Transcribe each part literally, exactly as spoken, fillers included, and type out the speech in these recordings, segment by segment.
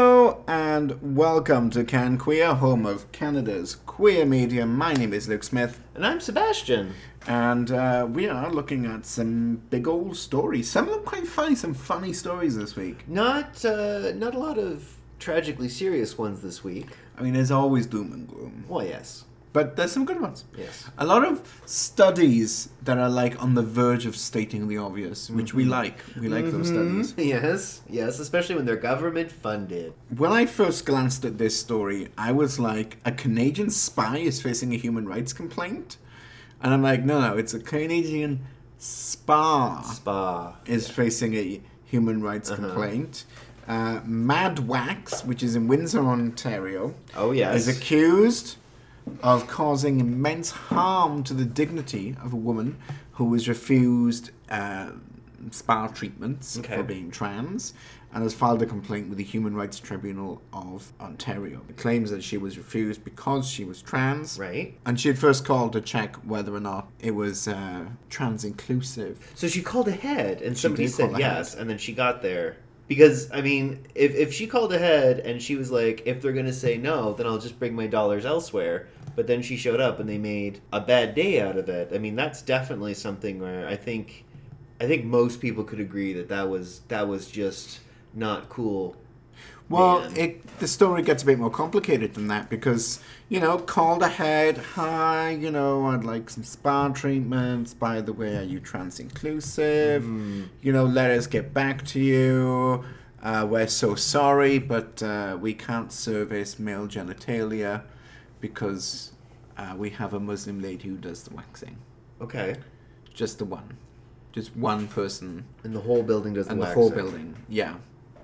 Hello and welcome to Can Queer, home of Canada's queer media. My name is Luke Smith. And I'm Sebastian. And uh, we are looking at some big old stories. Some of them quite funny, some funny stories this week. Not uh, not a lot of tragically serious ones this week. I mean, there's always doom and gloom. Well, yes. But there's some good ones. Yes. A lot of studies that are like on the verge of stating the obvious, which mm-hmm. we like. We like mm-hmm. those studies. Yes, yes, especially when they're government funded. When I first glanced at this story, I was like, a Canadian spy is facing a human rights complaint? And I'm like, no, no, it's a Canadian spa. Spa. Is yeah. facing a human rights uh-huh. complaint. Uh, Mad Wax, which is in Windsor, Ontario, oh yes, is accused of causing immense harm to the dignity of a woman who was refused uh, spa treatments okay. for being trans, and has filed a complaint with the Human Rights Tribunal of Ontario. It claims that she was refused because she was trans. Right. And she had first called to check whether or not it was uh, trans-inclusive. So she called ahead, and she somebody said yes, and then she got there. Because, I mean, if, if she called ahead and she was like, if they're going to say no, then I'll just bring my dollars elsewhere. But then she showed up and they made a bad day out of it. I mean, that's definitely something where I think I think most people could agree that that was, that was just not cool. Well, it, the story gets a bit more complicated than that because, you know, called ahead, hi, you know, I'd like some spa treatments. By the way, are you trans-inclusive? Mm. You know, let us get back to you. Uh, we're so sorry, but uh, we can't service male genitalia because uh, we have a Muslim lady who does the waxing. Okay. Just the one. Just one person. And the whole building does the and waxing. And the whole building, yeah.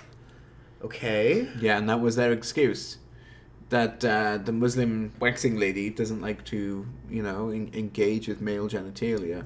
Okay. Yeah, and that was their excuse. That uh, the Muslim waxing lady doesn't like to, you know, en- engage with male genitalia.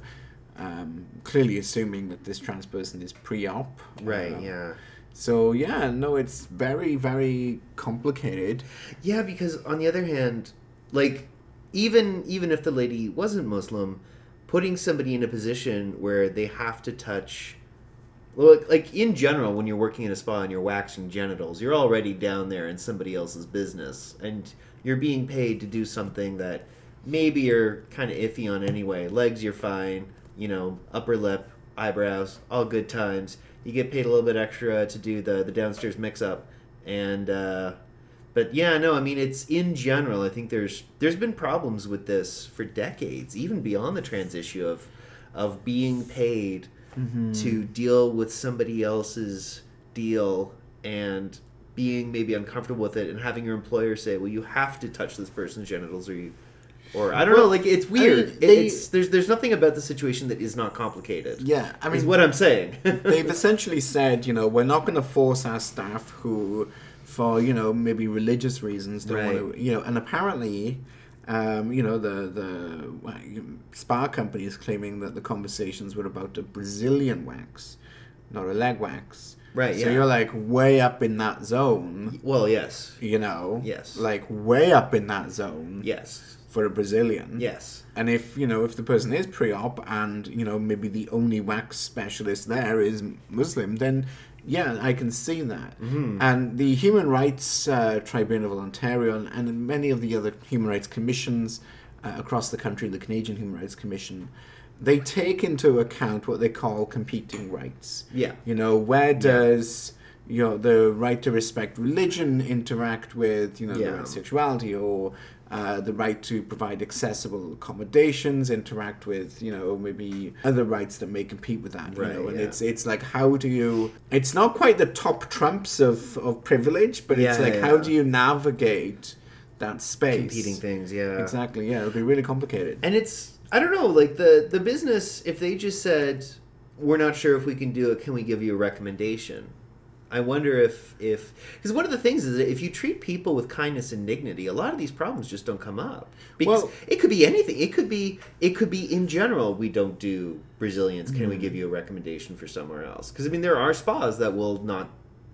Um, clearly assuming that this trans person is pre-op. Right, uh, yeah. So, yeah, no, it's very, very complicated. Yeah, because on the other hand, like, even even if the lady wasn't Muslim, putting somebody in a position where they have to touch... Well, like, in general, when you're working in a spa and you're waxing genitals, you're already down there in somebody else's business. And you're being paid to do something that maybe you're kind of iffy on anyway. Legs, you're fine. You know, upper lip, eyebrows, all good times. You get paid a little bit extra to do the, the downstairs mix-up. And, uh... But, yeah, no, I mean, it's in general, I think there's there's been problems with this for decades, even beyond the trans issue of of being paid... Mm-hmm. to deal with somebody else's deal and being maybe uncomfortable with it and having your employer say, well, you have to touch this person's genitals or you or I don't well, know, like it's weird. I mean, they, it's there's there's nothing about the situation that is not complicated. Yeah, I mean, is what I'm saying. They've essentially said, you know, we're not going to force our staff who, for you know maybe religious reasons, don't right. want to, you know, and apparently. Um, you know, the, the well, spa company is claiming that the conversations were about a Brazilian wax, not a leg wax. Right, yeah. So you're like way up in that zone. Well, yes. You know? Yes. Like way up in that zone. Yes. For a Brazilian. Yes. And if, you know, if the person is pre-op and, you know, maybe the only wax specialist there is Muslim, then... Yeah, I can see that. Mm-hmm. And the Human Rights uh, Tribunal of Ontario and, and many of the other human rights commissions uh, across the country, the Canadian Human Rights Commission, they take into account what they call competing rights. Yeah. You know, where does you know the right to respect religion interact with, you know, yeah. the right to sexuality or... Uh, the right to provide accessible accommodations, interact with, you know, maybe other rights that may compete with that, you right, know, and yeah. it's it's like, how do you, it's not quite the top trumps of, of privilege, but it's yeah, like, yeah. how do you navigate that space? Competing things, yeah. Exactly, yeah, it'll be really complicated. And it's, I don't know, like, the, the business, if they just said, we're not sure if we can do it, can we give you a recommendation? I wonder if, if because one of the things is that if you treat people with kindness and dignity, a lot of these problems just don't come up. Because well, it could be anything. It could be it could be in general, we don't do Brazilians. Can mm. we give you a recommendation for somewhere else? Because I mean, there are spas that will not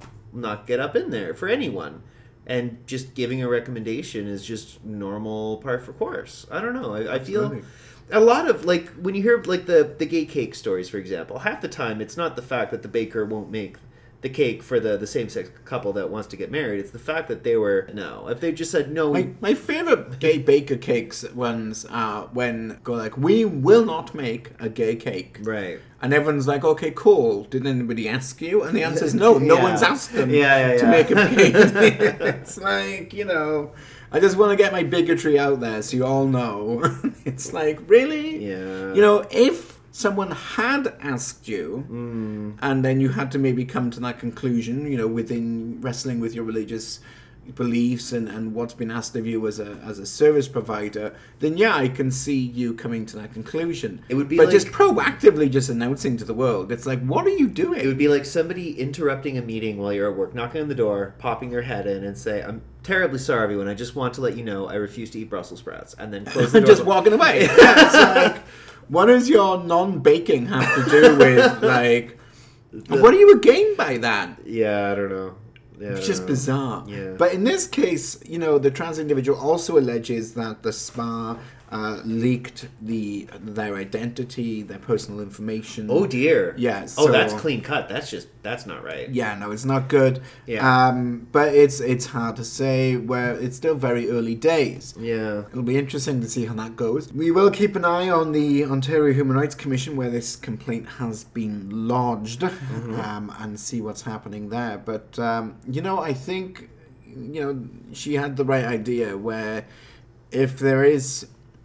not get up in there for anyone, and just giving a recommendation is just normal par for course. I don't know. I, I feel. Really? A lot of, like, when you hear, like, the, the gay cake stories, for example, half the time it's not the fact that the baker won't make the cake for the, the same-sex couple that wants to get married. It's the fact that they were, no. If they just said, no. My, my favorite gay baker cakes ones are when go like, we will not make a gay cake. Right. And everyone's like, okay, cool. Did anybody ask you? And the answer is no. No Yeah. one's asked them Yeah, yeah, to yeah. make a cake. It's like, you know, I just want to get my bigotry out there so you all know. It's like, really? Yeah. You know, if someone had asked you, Mm. and then you had to maybe come to that conclusion, you know, within wrestling with your religious beliefs and, and what's been asked of you as a as a service provider, then yeah, I can see you coming to that conclusion. It would be but like- just proactively just announcing to the world, it's like, what are you doing? It would be like somebody interrupting a meeting while you're at work, knocking on the door, popping your head in, and say, "I'm terribly sorry, everyone. I just want to let you know I refuse to eat Brussels sprouts," and then close the And door. just walking away. Yeah, it's like, what does your non-baking have to do with, like, what do you gain by that? Yeah, I don't know. Yeah, I It's don't just know. bizarre. Yeah. But in this case, you know, the trans individual also alleges that the spa uh, leaked the their identity, their personal information. Oh dear. Yeah, oh, so- that's clean cut. That's just that's not right. Yeah, no, it's not good. Yeah. Um, but it's it's hard to say. Where it's still very early days. Yeah. It'll be interesting to see how that goes. We will keep an eye on the Ontario Human Rights Commission where this complaint has been lodged, Mm-hmm. um, and see what's happening there. But, um, you know, I think, you know, she had the right idea where if there is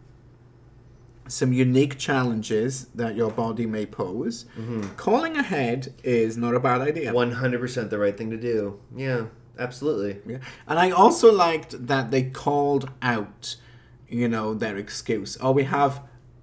some unique challenges that your body may pose, calling ahead is not a bad idea. One hundred percent the right thing to do. Yeah. Absolutely. Yeah. And I also liked that they called out, you know, their excuse. Oh, we have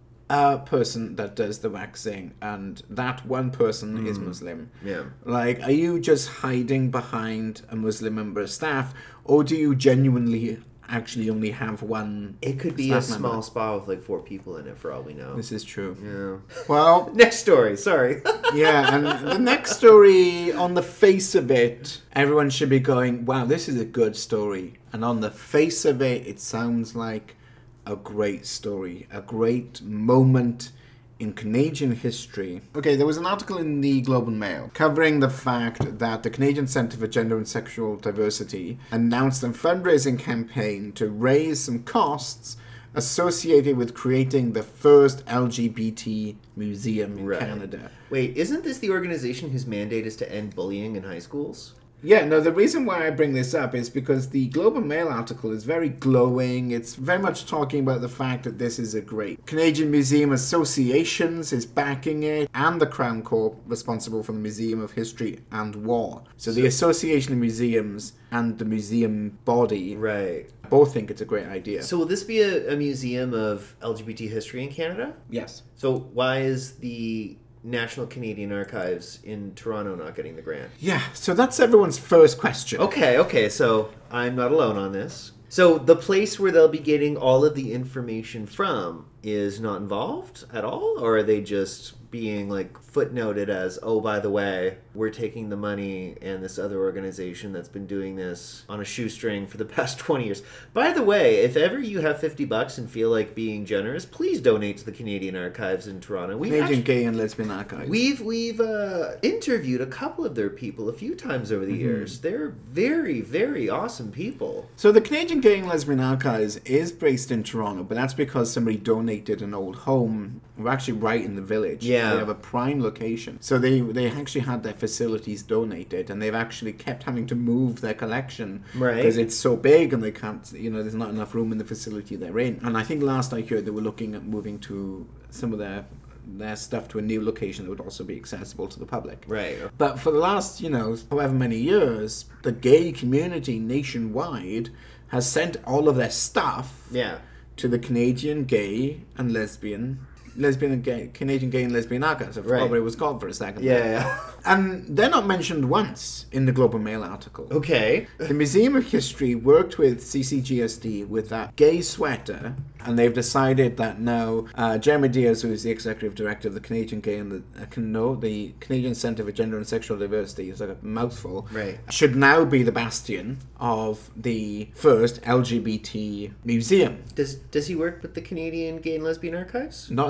a person that does the waxing, and that one person is Muslim. Yeah. Like, are you just hiding behind a Muslim member of staff, or do you genuinely actually only have one It could be a staff small member? spa with like four people in it for all we know. This is true. Yeah. Well, Next story. Sorry. yeah, and the next story, on the face of it, everyone should be going, wow, this is a good story. And on the face of it, it sounds like a great story, a great moment in Canadian history. Okay, there was an article in the Globe and Mail covering the fact that the Canadian Centre for Gender and Sexual Diversity announced a fundraising campaign to raise some costs associated with creating the first L G B T museum in Right. Canada. Wait, isn't this the organization whose mandate is to end bullying in high schools? Yeah, no, the reason why I bring this up is because the Globe and Mail article is very glowing. It's very much talking about the fact that this is a great Canadian Museum Associations is backing it, and the Crown Corp responsible for the Museum of History and War. So, the Association of Museums and the museum body Right. both think it's a great idea. So will this be a, a museum of L G B T history in Canada? Yes. So why is the National Canadian Archives in Toronto not getting the grant? Yeah, so that's everyone's first question. Okay, okay, so I'm not alone on this. So the place where they'll be getting all of the information from is not involved at all? Or are they just being like footnoted as, oh, by the way, we're taking the money and this other organization that's been doing this on a shoestring for the past twenty years. By the way, if ever you have fifty bucks and feel like being generous, please donate to the Canadian Archives in Toronto. We've Canadian actually- Gay and Lesbian Archives. We've we've uh, interviewed a couple of their people a few times over the Mm-hmm. years. They're very, very awesome people. So the Canadian Gay and Lesbian Archives is based in Toronto, but that's because somebody donated an old home. We're actually right in the village. Yeah. They have a prime location. So they, they actually had their facilities donated, and they've actually kept having to move their collection. Right. Because it's so big and they can't, you know, there's not enough room in the facility they're in. And I think last I heard they were looking at moving to some of their their stuff to a new location that would also be accessible to the public. Right. But for the last, you know, however many years, the gay community nationwide has sent all of their stuff Yeah. to the Canadian Gay and Lesbian, Lesbian and Gay, Canadian Gay and Lesbian Archives. I forgot Right. what it was called for a second. Yeah, yeah. And they're not mentioned once in the Globe and Mail article. Okay. The Museum of History worked with C C G S D with that gay sweater, and they've decided that now uh, Jeremy Diaz, who is the executive director of the Canadian Gay and the uh, can no, the Canadian Centre for Gender and Sexual Diversity, is like a mouthful, Right. should now be the bastion of the first L G B T museum. Does does he work with the Canadian Gay and Lesbian Archives? Not as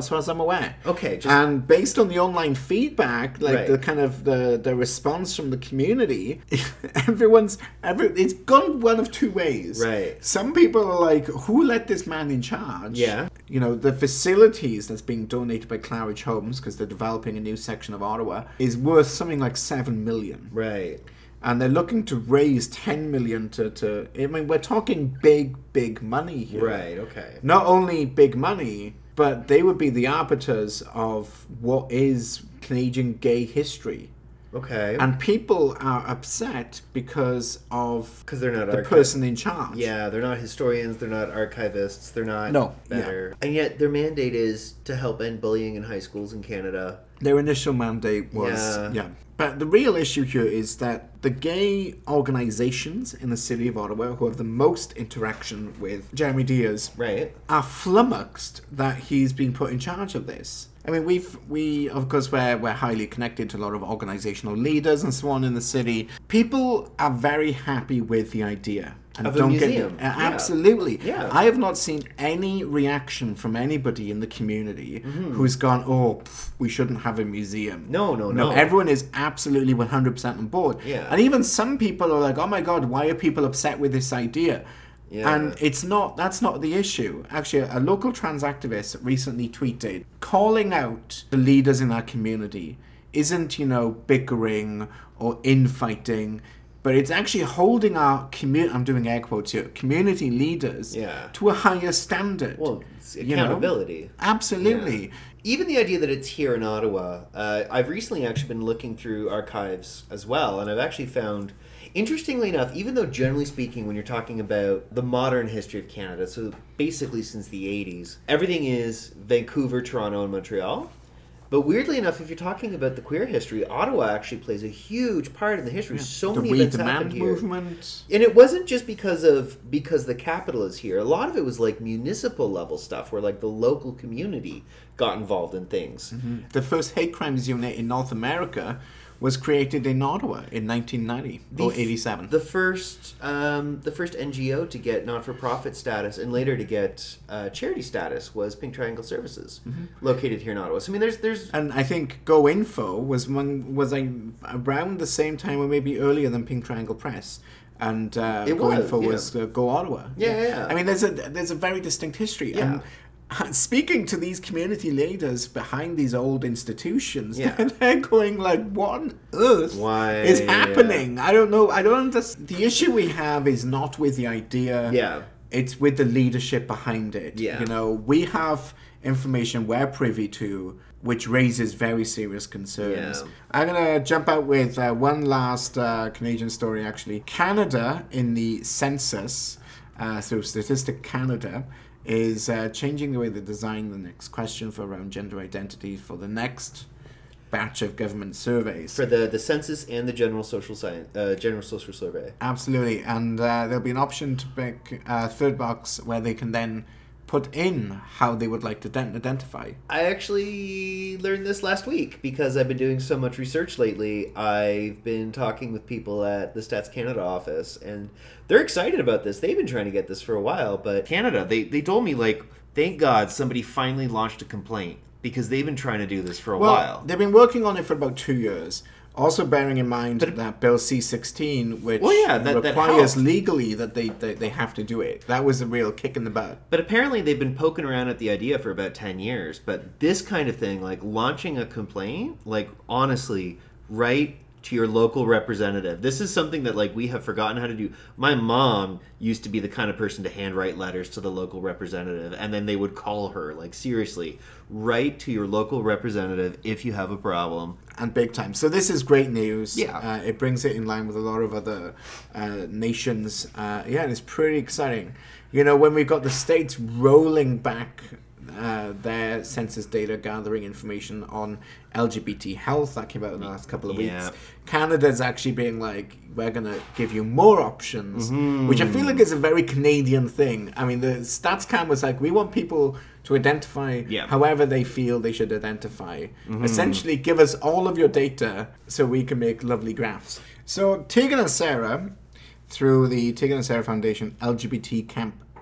far as I'm aware. Okay, just- and based on the online feedback, like Right. the kind of the, the response from the community, everyone's every it's gone one of two ways. Right. Some people are like, "Who let this man in charge?" Yeah. You know, the facilities that's being donated by Claridge Homes because they're developing a new section of Ottawa is worth something like seven million. Right. And they're looking to raise ten million to, to I mean, we're talking big, big money here. Right, okay. Not only big money, but they would be the arbiters of what is Canadian gay history. Okay. And people are upset because of 'Cause they're not the archi- person in charge. Yeah, they're not historians, they're not archivists, they're not No, better. And yet their mandate is to help end bullying in high schools in Canada. Their initial mandate was, Yeah. yeah. But the real issue here is that the gay organizations in the city of Ottawa who have the most interaction with Jeremy Diaz Right. are flummoxed that he's been put in charge of this. I mean, we've, we, of course, we're, we're highly connected to a lot of organizational leaders and so on in the city. People are very happy with the idea. And Of a don't get me- museum. uh, Yeah. Absolutely. Yeah. I have not seen any reaction from anybody in the community Mm-hmm. who's gone, oh, pff, we shouldn't have a museum. No, no, no. Everyone is absolutely one hundred percent on board. Yeah. And even some people are like, oh my God, why are people upset with this idea? Yeah. And it's not, that's not the issue. Actually, a local trans activist recently tweeted, calling out the leaders in our community isn't, you know, bickering or infighting, but it's actually holding our community, I'm doing air quotes here, community leaders Yeah. to a higher standard. Well, it's You know? accountability. Absolutely. Yeah. Even the idea that it's here in Ottawa, uh, I've recently actually been looking through archives as well, and I've actually found, interestingly enough, even though generally speaking, when you're talking about the modern history of Canada, so basically since the eighties, everything is Vancouver, Toronto, and Montreal. But weirdly enough, if you're talking about the queer history, Ottawa actually plays a huge part in the history. So the many We events Demand happened here. movement. And it wasn't just because of because the capital is here. A lot of it was like municipal level stuff where like the local community got involved in things. The first hate crimes unit in North America was created in Ottawa in nineteen ninety or f- eighty-seven. The first um, the first N G O to get not-for-profit status and later to get uh, charity status was Pink Triangle Services, located here in Ottawa. So I mean, there's there's And I think Go Info was one, was like around the same time or maybe earlier than Pink Triangle Press. And uh, It Go was, Info yeah. was uh, Go Ottawa. Yeah, yeah, yeah. I mean, there's a there's a very distinct history. Yeah. And speaking to these community leaders behind these old institutions, Yeah. they're going like, what on earth Why, is yeah. happening? I don't know. I don't understand. The issue we have is not with the idea. Yeah. It's with the leadership behind it. Yeah. You know, we have information we're privy to which raises very serious concerns. Yeah. I'm going to jump out with uh, one last uh, Canadian story, actually. Canada, in the census, uh, through Statistic Canada, is uh, changing the way they design the next question for around gender identity for the next batch of government surveys. for the, the census and the general social science uh, general social survey. Absolutely, and uh, there'll be an option to pick a third box where they can then put in how they would like to ident- identify. I actually learned this last week because I've been doing so much research lately. I've been talking with people at the Stats Canada office, and they're excited about this. They've been trying to get this for a while, but Canada, they, they told me, like, thank God somebody finally launched a complaint because they've been trying to do this for a Well, while. they've been working on it for about two years. Also bearing in mind that Bill C sixteen, which Well, yeah, that- that requires helped. legally that they, they, they have to do it. That was a real kick in the butt. But apparently they've been poking around at the idea for about ten years. But this kind of thing, like launching a complaint, like honestly, write to your local representative. This is something that like we have forgotten how to do. My mom used to be the kind of person to handwrite letters to the local representative, and then they would call her. Like seriously, write to your local representative if you have a problem. And big time. So this is great news. Yeah. Uh, it brings it in line with a lot of other uh, nations. Uh, yeah, and it's pretty exciting. You know, when we've got the states rolling back uh, their census data gathering information on L G B T health, that came out in the last couple of Yeah. weeks. Canada's actually being like, we're going to give you more options, which I feel like is a very Canadian thing. I mean, the StatsCan was like, we want people to identify Yeah. however they feel they should identify. Essentially, give us all of your data so we can make lovely graphs. So Tegan and Sarah, through the Tegan and Sarah Foundation L G B T Camp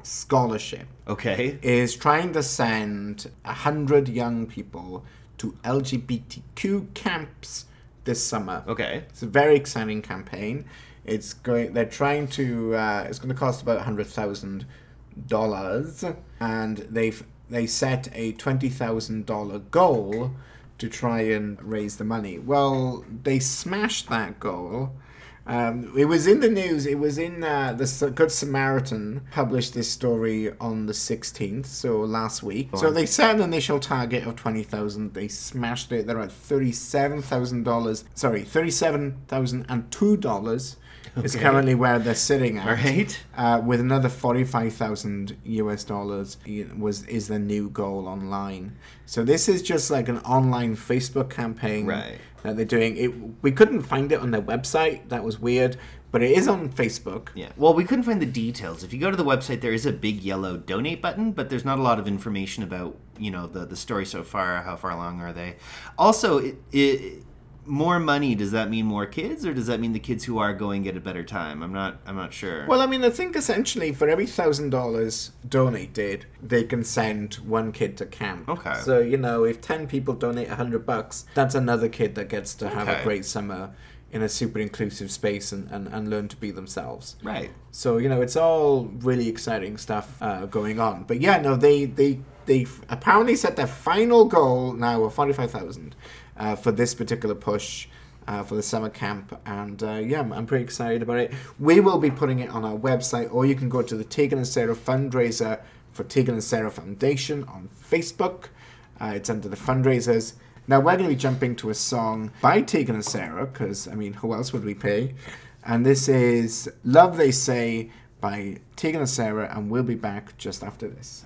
scholarship Okay. is trying to send one hundred young people to L G B T Q camps this summer. Okay. It's a very exciting campaign. It's going. They're trying to. Uh, it's going to cost about a hundred thousand dollars, and they've they set a twenty thousand dollar goal to try and raise the money. Well, they smashed that goal. Um, it was in the news. It was in uh, the Good Samaritan published this story on the sixteenth, so last week. So they set an initial target of twenty thousand. They smashed it. They're at thirty-seven thousand dollars. Sorry, thirty-seven thousand and two dollars is Okay. currently where they're sitting at. All right. Uh, with another forty-five thousand U S dollars was is the new goal online. So this is just like an online Facebook campaign Right. that they're doing. It we couldn't find it on their website. That was weird, but it is on Facebook. Yeah. Well, we couldn't find the details. If you go to the website, there is a big yellow donate button, but there's not a lot of information about, you know, the, the story so far. How far along are they? Also, it, it, more money, does that mean more kids, or does that mean the kids who are going get a better time? I'm not I'm not sure. Well, I mean, I think essentially for every thousand dollars donated, they can send one kid to camp. Okay. So you know, if ten people donate a hundred bucks, that's another kid that gets to have a Okay. great summer in a super inclusive space and, and, and learn to be themselves. Right. So, you know, it's all really exciting stuff uh, going on. But yeah, no, they they they apparently set their final goal now of forty-five thousand uh, for this particular push uh, for the summer camp. And uh, yeah, I'm, I'm pretty excited about it. We will be putting it on our website, or you can go to the Tegan and Sarah fundraiser for Tegan and Sarah Foundation on Facebook. Uh, it's under the fundraisers. Now, we're going to be jumping to a song by Tegan and Sarah, because, I mean, who else would we pay? And this is Love They Say by Tegan and Sarah, and we'll be back just after this.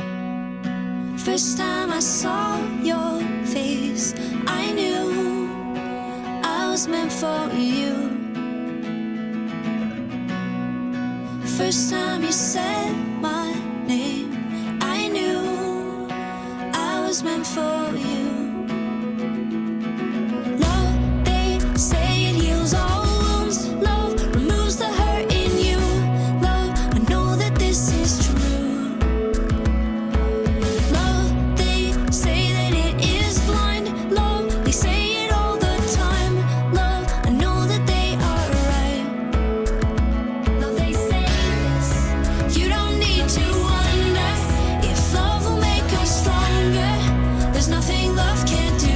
First time I saw your face, I knew I was meant for you. First time you said my name, I knew I was meant for you. Love, they say it heals all wounds. Love removes the hurt in you. Love, I know that this is true. Love, they say that it is blind. Love, they say it all the time. Love, I know that they are right. Love, they say this. You don't need to wonder if love will make us stronger. There's nothing love can't do.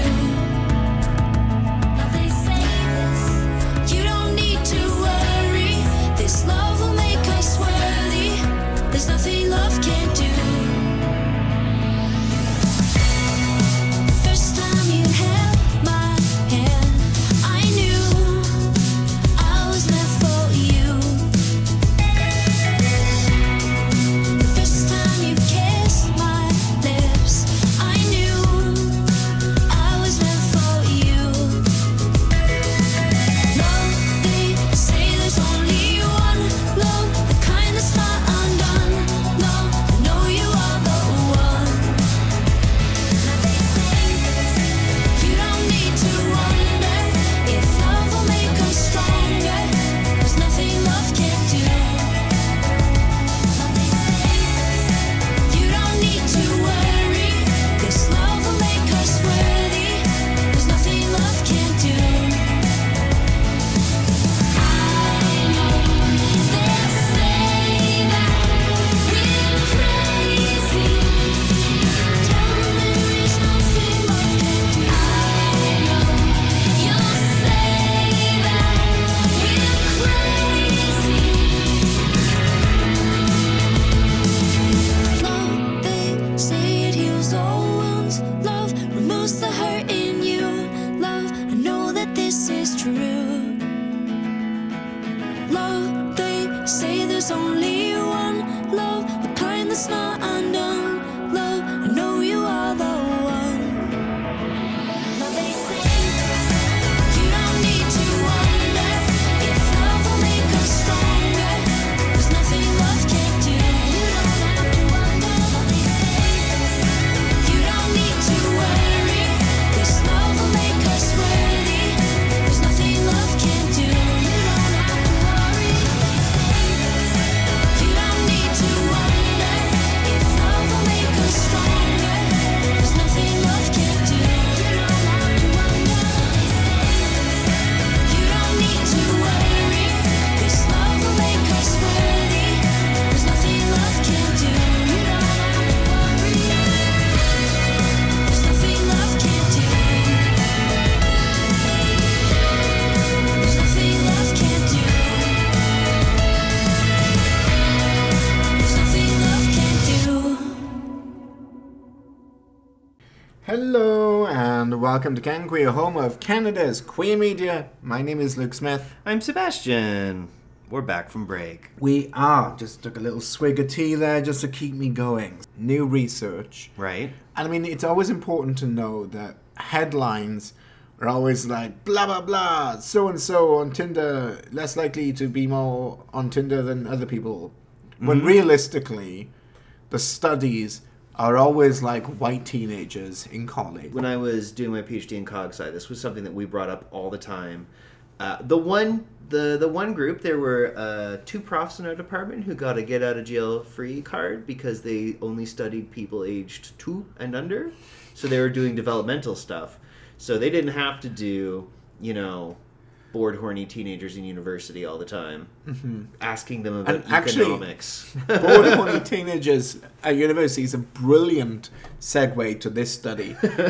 Love, they say this. You don't need to worry. This love will make us worthy. There's nothing love can't do. First time you held my hand, I knew I was meant for you. First time you kissed my lips, I knew I was meant for you. Love, they say there's only one love, the kind that's not undone. Love, I know you are the one. Now they say this, you don't need to wonder if love will make us stronger. There's nothing love can't do. Now they say this, you don't need to worry. This love will make us worthy. There's nothing love can't do. I know they'll say that we're crazy. Tell them there is nothing love can do. I know you'll say that we're crazy. Love, they say it heals all wounds. Love removes the hurt in you. Love, I know that this is true. Love, they say there's only one love, the kind that's not undone. Love, I know you are the one. Love, they say this, you don't need to wonder if love will make us stronger. There's nothing love can't do. You don't have to wonder. Love, they say this, you don't need to worry. This love will make us worthy. There's nothing love can't do. You don't have to worry. Hello and welcome to Can Queer, home of Canada's queer media. My name is Luke Smith. I'm Sebastian. We're back from break. We are. Just took a little swig of tea there just to keep me going. New research. Right. And I mean, it's always important to know that headlines are always like, blah, blah, blah, so-and-so on Tinder, less likely to be more on Tinder than other people. When Mm-hmm. realistically, the studies are always like white teenagers in college. When I was doing my PhD in Cog Sci, this was something that we brought up all the time. Uh, the one the the one group, there were uh, two profs in our department who got a get out of jail free card because they only studied people aged two and under. So they were doing developmental stuff. So they didn't have to do, you know, bored, horny teenagers in university all the time, mm-hmm. asking them about And actually, economics. Bored horny teenagers at university is a brilliant segue to this study,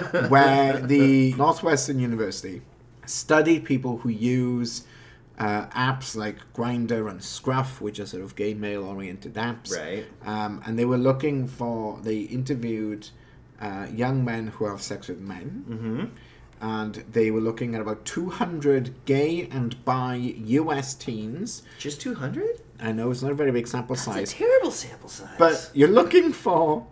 where the Northwestern University studied people who use uh, apps like Grindr and Scruff, which are sort of gay male-oriented apps. Right. Um, and they were looking for, they interviewed uh, young men who have sex with men. Mm-hmm. And they were looking at about two hundred gay and bi U S teens. Just two hundred? I know it's not a very big sample That's size. a terrible sample size. But you're looking for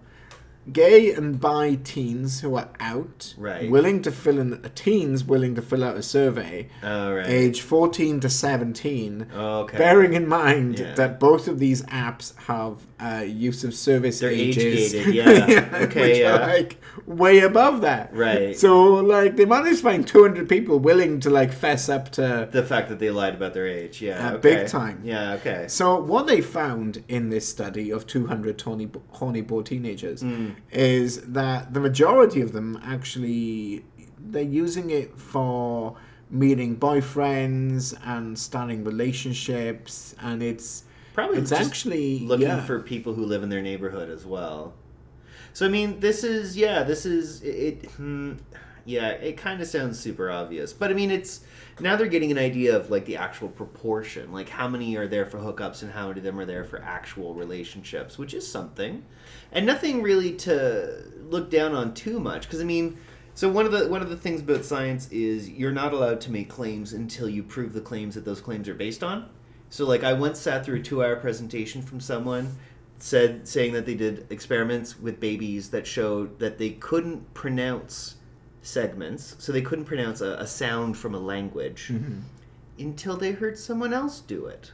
gay and bi teens who are out, Right. willing to fill in, uh, teens willing to fill out a survey, Oh, right. age fourteen to seventeen, Okay. bearing in mind Yeah. that both of these apps have uh, use of service They're ages. age-gated, yeah. Okay, which yeah. are like way above that. Right. So, like, they managed to find two hundred people willing to, like, fess up to... The fact that they lied about their age, yeah. Uh, okay. big time. Yeah, okay. So what they found in this study of two hundred horny, horny bored teenagers Mm. is that the majority of them actually, they're using it for meeting boyfriends and starting relationships, and it's Probably it's just actually looking yeah. for people who live in their neighborhood as well. So, I mean, this is, yeah, this is, it, it hmm, yeah, it kind of sounds super obvious. But, I mean, it's, now they're getting an idea of, like, the actual proportion. Like, how many are there for hookups and how many of them are there for actual relationships, which is something. And nothing really to look down on too much. Because, I mean, so one of the one of the things about science is you're not allowed to make claims until you prove the claims that those claims are based on. So, like, I once sat through a two-hour presentation from someone said saying that they did experiments with babies that showed that they couldn't pronounce segments, so they couldn't pronounce a, a sound from a language Mm-hmm. until they heard someone else do it.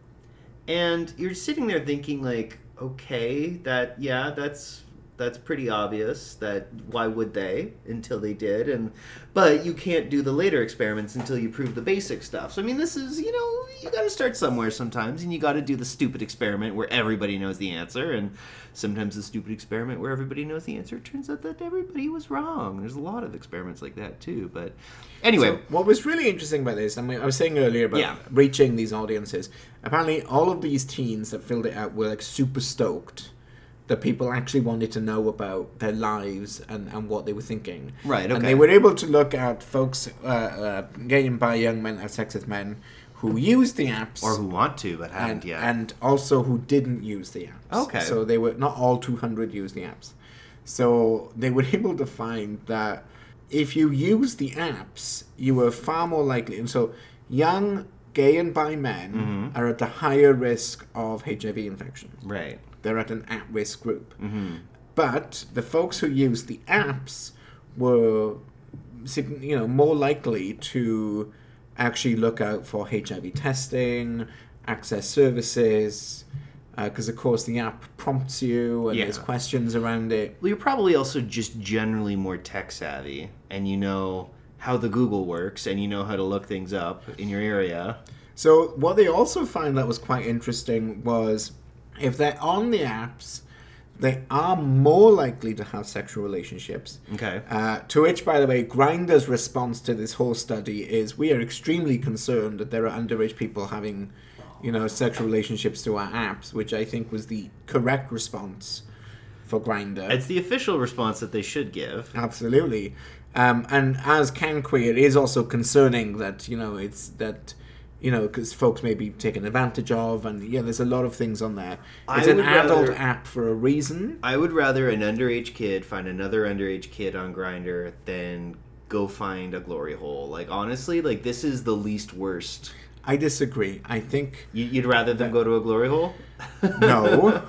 And you're sitting there thinking, like, okay, that yeah, that's that's pretty obvious. That why would they until they did? And but you can't do the later experiments until you prove the basic stuff. So I mean, this is, you know, you got to start somewhere sometimes, and you got to do the stupid experiment where everybody knows the answer, and sometimes the stupid experiment where everybody knows the answer turns out that everybody was wrong. There's a lot of experiments like that too. But anyway, So what was really interesting about this, I mean, I was saying earlier about Yeah. reaching these audiences. Apparently, all of these teens that filled it out were like super stoked that people actually wanted to know about their lives and, and what they were thinking. Right, And okay. they were able to look at folks, uh, uh, gay and bi young men have sex with men who use the apps. or who want to but haven't and, yet. and also who didn't use the apps. Okay. So they were not all two hundred used the apps. So they were able to find that if you use the apps, you were far more likely. And so young gay and bi men Mm-hmm. are at the higher risk of H I V infection. right. They're at an at-risk group. Mm-hmm. But the folks who used the apps were, sig- you know, more likely to actually look out for H I V testing, access services, because of course the app prompts you and Yeah. there's questions around it. Well, you're probably also just generally more tech savvy, and you know how the Google works, and you know how to look things up in your area. So what they also found that was quite interesting was if they're on the apps, they are more likely to have sexual relationships. Okay. Uh, to which, by the way, Grindr's response to this whole study is, we are extremely concerned that there are underage people having, you know, sexual relationships through our apps, which I think was the correct response for Grindr. It's the official response that they should give. Absolutely. Um, and as Can Queer, it is also concerning that, you know, it's that you know, because folks may be taken advantage of, and yeah, there's a lot of things on there. I It's an would adult rather- app for a reason. I would rather an underage kid find another underage kid on Grindr than go find a glory hole. Like, honestly, like, this is the least worst. I disagree. I think You- You'd rather them go to a glory hole? no.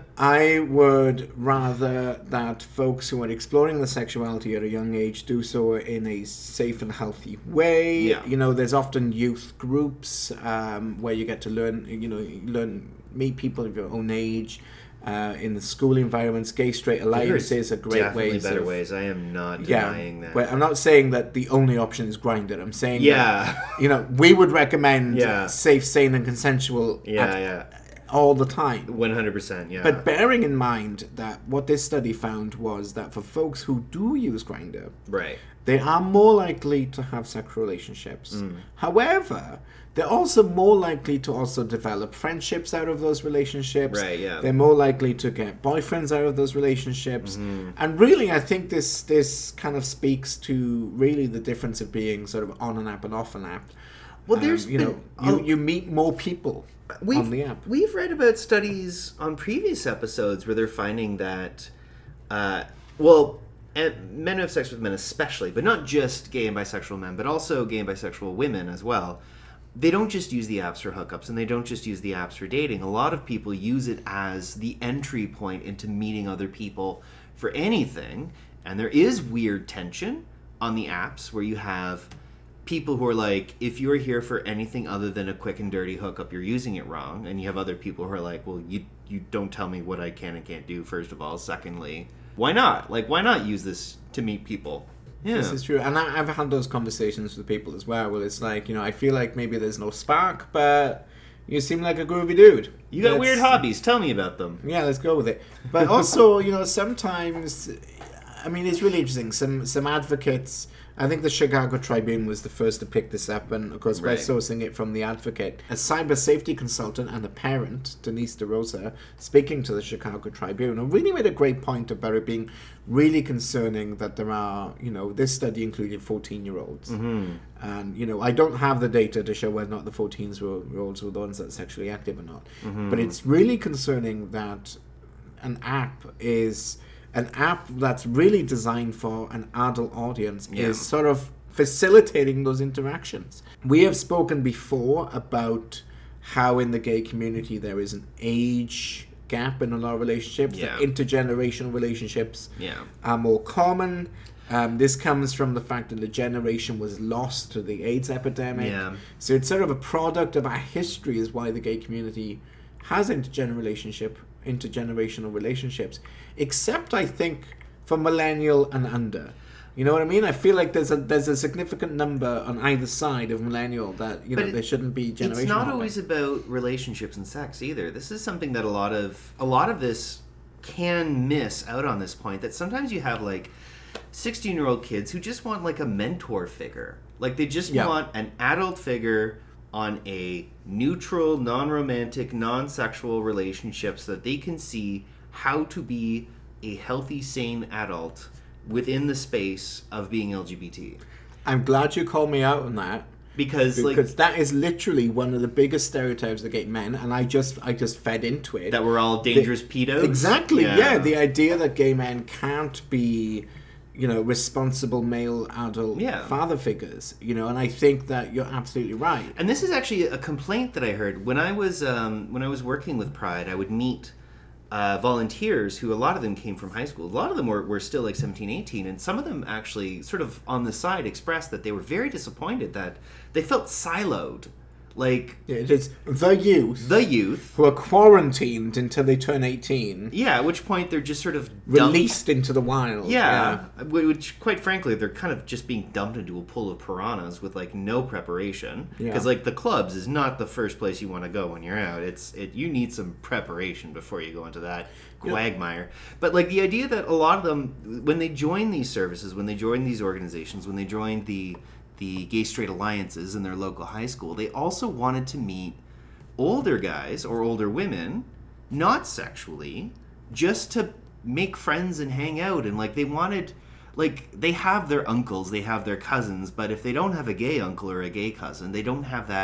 I would rather that folks who are exploring the sexuality at a young age do so in a safe and healthy way. Yeah. You know, there's often youth groups um, where you get to learn, you know, learn, meet people of your own age. Uh, in the school environments, gay straight alliances are great Definitely ways. better of, ways. I am not Yeah, denying that. but I'm not saying that the only option is Grindr. I'm saying, Yeah. that, you know, we would recommend Yeah. safe, sane, and consensual yeah, at- yeah. all the time. one hundred percent, yeah. But bearing in mind that what this study found was that for folks who do use Grindr, right. they are more likely to have sexual relationships. Mm. However, they're also more likely to also develop friendships out of those relationships. Right, yeah. They're more likely to get boyfriends out of those relationships. Mm-hmm. And really, I think this this kind of speaks to really the difference of being sort of on an app and off an app. Well, Um, there's you been- know, you, oh. you meet more people We've, on the app. We've read about studies on previous episodes where they're finding that, uh, well, and men who have sex with men especially, but not just gay and bisexual men, but also gay and bisexual women as well, they don't just use the apps for hookups, and they don't just use the apps for dating. A lot of people use it as the entry point into meeting other people for anything, and there is weird tension on the apps where you have people who are like, if you're here for anything other than a quick and dirty hookup, you're using it wrong. And you have other people who are like, well, you you don't tell me what I can and can't do, first of all. Secondly, why not? Like, why not use this to meet people? Yeah. This is true, and I, I've had those conversations with people as well. Well, it's like, you know, I feel like maybe there's no spark, but you seem like a groovy dude. You got Let's- weird hobbies. Tell me about them. Yeah, let's go with it. But also, you know, sometimes, I mean, it's really interesting. Some some advocates. I think the Chicago Tribune was the first to pick this up, and of course, Right. we're sourcing it from the Advocate. A cyber safety consultant and a parent, Denise DeRosa, speaking to the Chicago Tribune, and really made a great point about it being really concerning that there are, you know, this study included fourteen-year-olds. Mm-hmm. And, you know, I don't have the data to show whether or not the fourteen-year-olds were the ones that are sexually active or not. Mm-hmm. But it's really concerning that an app is... An app that's really designed for an adult audience Yeah. is sort of facilitating those interactions. We have spoken before about how in the gay community there is an age gap in a lot of relationships. Yeah. That intergenerational relationships Yeah. are more common. Um, this comes from the fact that the generation was lost to the AIDS epidemic. Yeah. So it's sort of a product of our history is why the gay community has intergener relationship, intergenerational relationships, except I think for millennial and under. You know what I mean? I feel like there's a there's a significant number on either side of millennial that, you But know, it- there shouldn't be generational. It's not hopping. always about relationships and sex either. This is something that a lot of a lot of this can miss out on this point. That sometimes you have like sixteen year old kids who just want like a mentor figure. Like they just Yeah. want an adult figure on a neutral, non-romantic, non-sexual relationship so that they can see how to be a healthy, sane adult within the space of being L G B T. I'm glad you called me out on that. Because like Because that is literally one of the biggest stereotypes of gay men, and I just I just fed into it. that we're all dangerous pedos. Exactly, yeah. The idea that gay men can't be, you know, responsible male adult Yeah. father figures, you know, and I think that you're absolutely right. And this is actually a complaint that I heard when I was um, when I was working with Pride. I would meet uh, volunteers who a lot of them came from high school. A lot of them were, were still like seventeen, eighteen, and some of them actually sort of on the side expressed that they were very disappointed that they felt siloed. Like Yeah, it is the youth the youth, who are quarantined until they turn eighteen, yeah, at which point they're just sort of dumped. released into the wild. Yeah, which quite frankly, they're kind of just being dumped into a pool of piranhas with like no preparation. Yeah. Because like the clubs is not the first place you want to go when you're out. It's it you need some preparation before you go into that quagmire. But like the idea that a lot of them, when they join these services, when they join these organizations, when they joined the the gay straight alliances in their local high school, they also wanted to meet older guys or older women, not sexually, just to make friends and hang out. And like they wanted, like they have their uncles, they have their cousins, but if they don't have a gay uncle or a gay cousin, they don't have that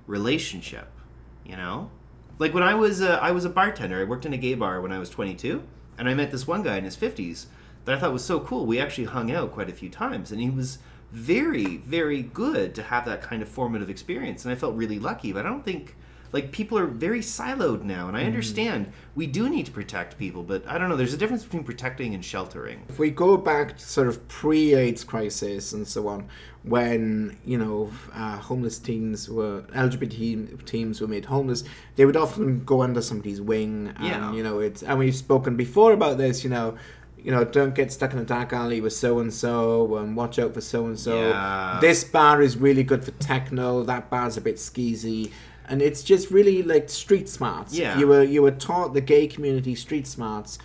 relationship, you know? Like when I was a, I was a bartender, I worked in a gay bar when I was twenty-two, and I met this one guy in his fifties that I thought was so cool. We actually hung out quite a few times, and he was very, very good to have that kind of formative experience, and I felt really lucky. But I don't think, like, people are very siloed now, and I understand we do need to protect people, but I don't know, there's a difference between protecting and sheltering. If we go back to sort of pre-AIDS crisis and so on, when, you know, uh, homeless teens were, L G B T teens were made homeless, they would often go under somebody's wing, and, Yeah. you know, it's, and we've spoken before about this, you know, you know, don't get stuck in a dark alley with so-and-so, and watch out for so-and-so. Yeah. This bar is really good for techno, that bar's a bit skeezy. And it's just really like street smarts. Yeah. You were you were taught the gay community street smarts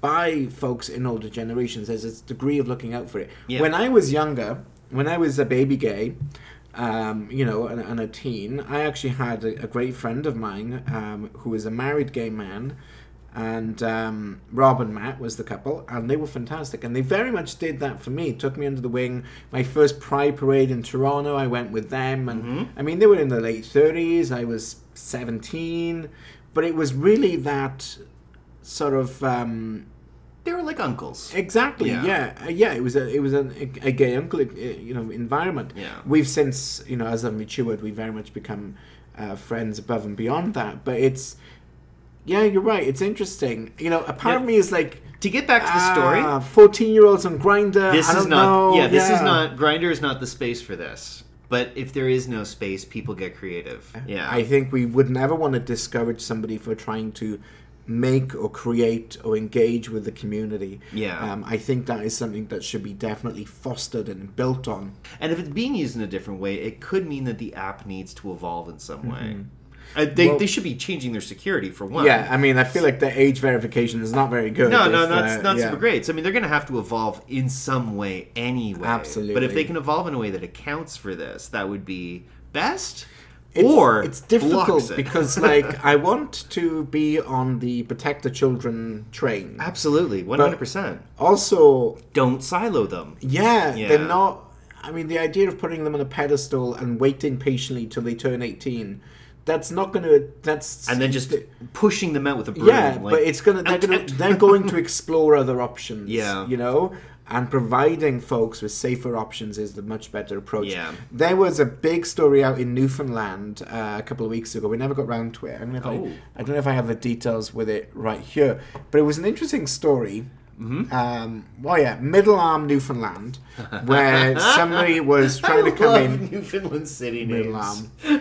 by folks in older generations. There's this degree of looking out for it. Yeah. When I was younger, when I was a baby gay, um, you know, and, and a teen, I actually had a, a great friend of mine um, who was a married gay man. And um, Rob and Matt was the couple, and they were fantastic. And they very much did that for me. Took me under the wing. My first Pride Parade in Toronto, I went with them. And Mm-hmm. I mean, they were in their late thirties. I was seventeen. But it was really that sort of... Um, They were like uncles. exactly, Yeah. yeah. Yeah, Uh, yeah it was a it was a, a gay uncle, uh, you know, environment. Yeah. We've since, you know, as I've matured, we've very much become uh, friends above and beyond that. But it's... Yeah, you're right. It's interesting. You know, a part Yeah. of me is like... To get back to the story, Ah, fourteen-year-olds on Grindr. this I is don't not. know. Yeah, this is not. Grindr is not the space for this. But if there is no space, people get creative. Yeah, I think we would never want to discourage somebody for trying to make or create or engage with the community. Yeah. Um, I think that is something that should be definitely fostered and built on. and if it's being used in a different way, it could mean that the app needs to evolve in some way. Uh, they, Well- they should be changing their security for one. Yeah, I mean, I feel like the age verification is not very good. No, no, if, that's uh, not yeah. super great. So I mean, they're going to have to evolve in some way anyway. Absolutely. But if they can evolve in a way that accounts for this, that would be best. It's, or it's difficult blocks it. because, like, I want to be on the protect the children train. Absolutely, one hundred percent. Also, Don't silo them. yeah, Yeah. they're not. I mean, the idea of putting them on a pedestal and waiting patiently till they turn eighteen, that's not going to. That's And then just pushing them out with a broom. yeah, like, but it's gonna. They're gonna. They're going to explore other options. Yeah. you know. And providing folks with safer options is the much better approach. Yeah. There was a big story out in Newfoundland uh, a couple of weeks ago. We never got round to it. I don't know if, Oh. I, I, don't know if I have the details with it right here. But it was an interesting story. Mm-hmm. Um, well, yeah, Middle Arm, Newfoundland, where somebody was trying to come love in. Newfoundland city Middle names. Arm.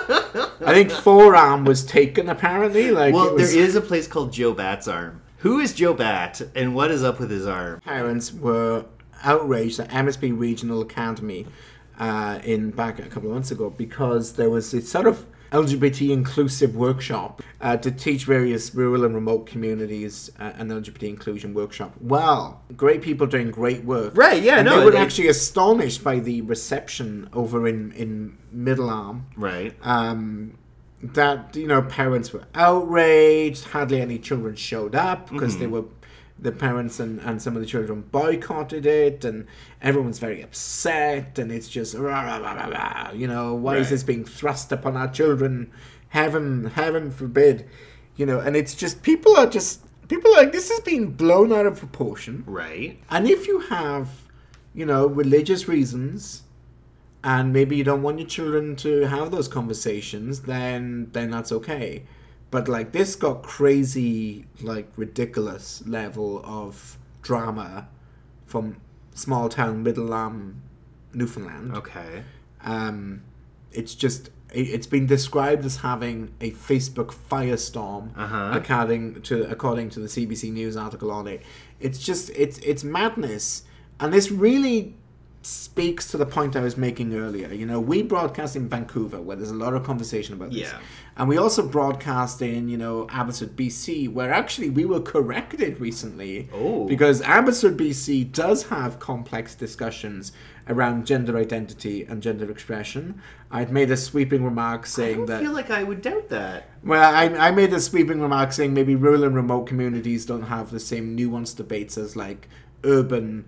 I think Forearm was taken, apparently. Like Well, it was, there is a place called Joe Bat's Arm. Who is Joe Bat, and what is up with his arm? Parents were outraged at M S P Regional Academy uh, in back a couple of months ago because there was this sort of L G B T inclusive workshop uh, to teach various rural and remote communities uh, an L G B T inclusion workshop. Well, great people doing great work. Right, yeah, and no, they were it- actually astonished by the reception over in, in Middle Arm. Right. Um, that, you know, parents were outraged, hardly any children showed up because they were, the parents and, and some of the children boycotted it, and everyone's very upset, and it's just, rah, rah, rah, rah, rah, you know, why is Right. this being thrust upon our children? Heaven, heaven forbid, you know, and it's just, people are just, people are like, this has been blown out of proportion. Right. And if you have, you know, religious reasons, and maybe you don't want your children to have those conversations, then then that's okay. But like this got crazy, like ridiculous level of drama from small town Middle Arm, Newfoundland. Okay. Um, it's just it- it's been described as having a Facebook firestorm, Uh-huh. according to according to the C B C News article on it. It's just it's it's madness, and this really speaks to the point I was making earlier. You know, we broadcast in Vancouver, where there's a lot of conversation about this. Yeah. And we also broadcast in, you know, Abbotsford, B C, where actually we were corrected recently. Oh. Because Abbotsford, B C does have complex discussions around gender identity and gender expression. I'd made a sweeping remark I saying don't that... feel like I would doubt that. Well, I, I made a sweeping remark saying maybe rural and remote communities don't have the same nuanced debates as, like, urban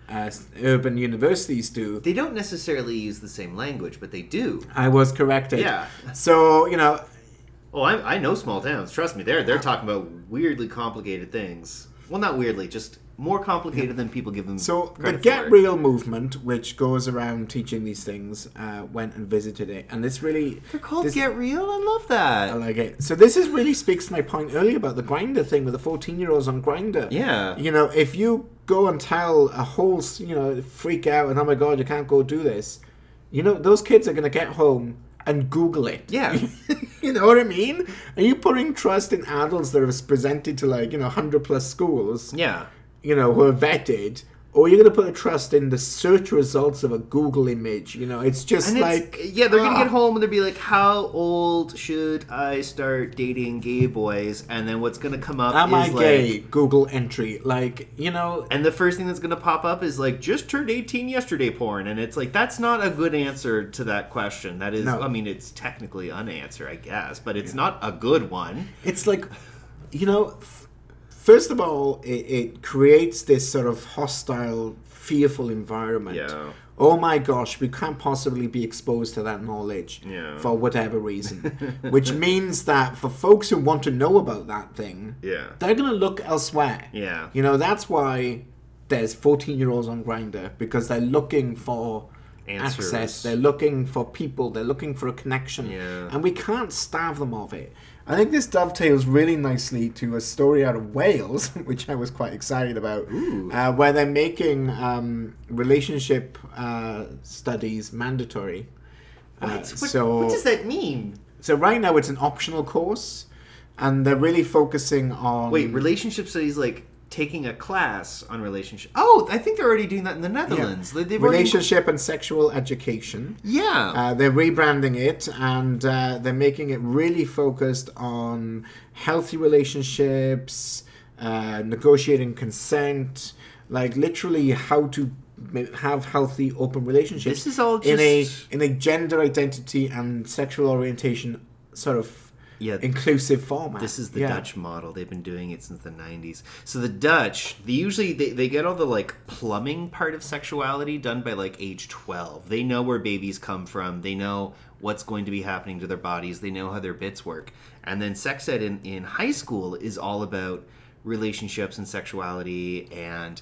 uh, urban universities do. They don't necessarily use the same language, but they do. I was corrected. Yeah. So, you know, Oh, I, I know small towns. Trust me, they're they're talking about weirdly complicated things. Well, not weirdly, just more complicated than people give them so the credit Get for. Real movement, which goes around teaching these things, uh, went and visited it. And this really... They're called this, Get Real. I love that. I like it. So this is really speaks to my point earlier about the Grindr thing with the fourteen-year-olds on Grindr. Yeah. You know, if you go and tell a whole, you know, freak out and, oh my God, you can't go do this, you know, those kids are going to get home and Google it. Yeah. You know what I mean? Are you putting trust in adults that are presented to, like, you know, one hundred plus schools, Yeah. you know, who are vetted, or are you going to put a trust in the search results of a Google image? You know, it's just And like... it's, yeah, they're ah. gonna get home and they'll be like, "How old should I start dating gay boys?" And then what's gonna come up Am is I like, gay? Google entry. Like, you know... and the first thing that's gonna pop up is like, "Just turned eighteen yesterday," porn, and it's like that's not a good answer to that question. That is, No. I mean, it's technically unanswered, I guess, but it's not a good one. It's like, you know, f- first of all, it, it creates this sort of hostile, fearful environment. Yeah. Oh my gosh, we can't possibly be exposed to that knowledge Yeah. for whatever reason. Which means that for folks who want to know about that thing, Yeah. they're going to look elsewhere. Yeah. You know, that's why there's fourteen-year-olds on Grindr, because they're looking for Answers. access, they're looking for people, they're looking for a connection. Yeah. And we can't starve them of it. I think this dovetails really nicely to a story out of Wales, which I was quite excited about, uh, where they're making um, relationship uh, studies mandatory. Uh, What? What, so, what does that mean? so right now it's an optional course, and they're really focusing on... Wait, relationship studies like taking a class on relationship. Oh, I think they're already doing that in the Yeah. Netherlands. They- They've already- relationship and sexual education. Yeah. Uh, they're rebranding it, and uh, they're making it really focused on healthy relationships, uh, negotiating consent, like literally how to ma- have healthy open relationships. This is all in a just- in a gender identity and sexual orientation sort of Yeah. inclusive format. This is the Yeah. Dutch model. They've been doing it since the nineties. So the Dutch, they usually they, they get all the like plumbing part of sexuality done by like age twelve. They know where babies come from. They know what's going to be happening to their bodies. They know how their bits work. And then sex ed in, in high school is all about relationships and sexuality and